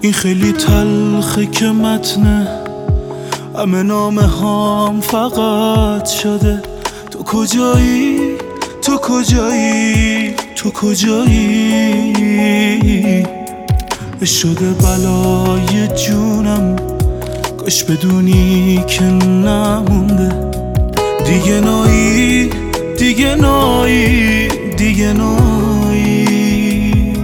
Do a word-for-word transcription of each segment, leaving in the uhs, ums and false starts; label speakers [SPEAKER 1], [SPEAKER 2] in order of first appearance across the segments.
[SPEAKER 1] این خیلی تلخه که متنه همه نامه هام فقط شده تو کجایی، تو کجایی، تو کجایی. شده بلای جونم کاش بدونی که نمونده دیگه نایی، دیگه نایی، دیگه نایی.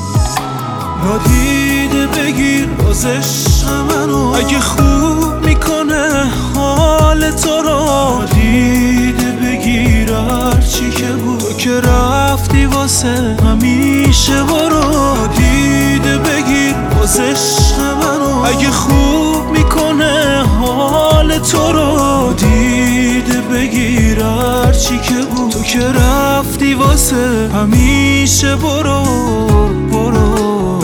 [SPEAKER 1] نادیده بگیر باز عشق منو اگه خوب میکنه حال تو رو. نادیده بگیر هرچی که بود تو که رفتی واسه همیشه برو. نادیده بگیر باز عشق منو اگه خوب میکنه حال تو رو. دیده بگیر هرچی که بود تو که رفتی واسه همیشه برو برو.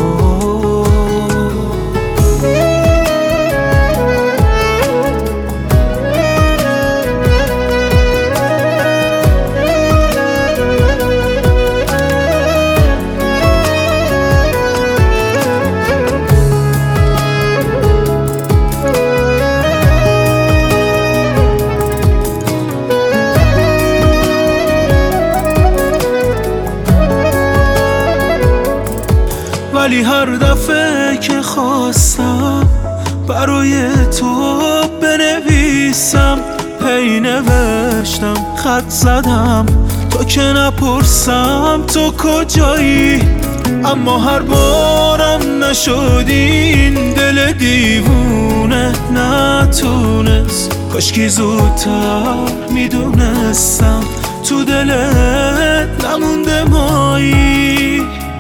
[SPEAKER 1] ولی هر دفعه که خواستم برای تو بنویسم هی نوشتم خط زدم تو که نپرسم تو کجایی. اما هر بارم نشد این دل دیوونه نتونست. کاشکی زودتر میدونستم تو دلت نمونده مایی.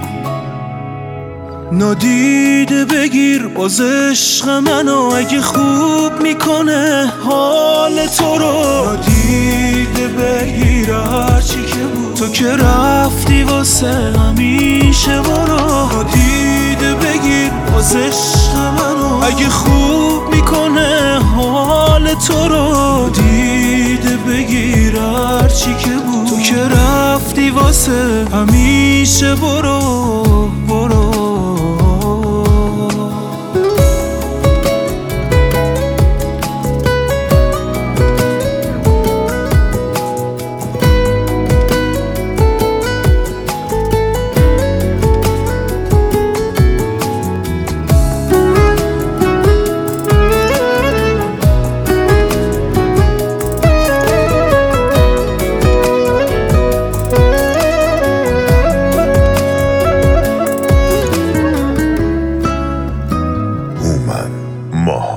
[SPEAKER 1] نادیده بگیر باز عشق منو اگه خوب میکنه حال تو رو. نادیده بگیر هرچی که بود تو که رفتی واسه همیشه برو. نادیده بگیر باز عشق منو اگه خوب میکنه حال تو رو. دیده بگیر هرچی که بود تو که رفتی واسه همیشه برو برو.
[SPEAKER 2] ماه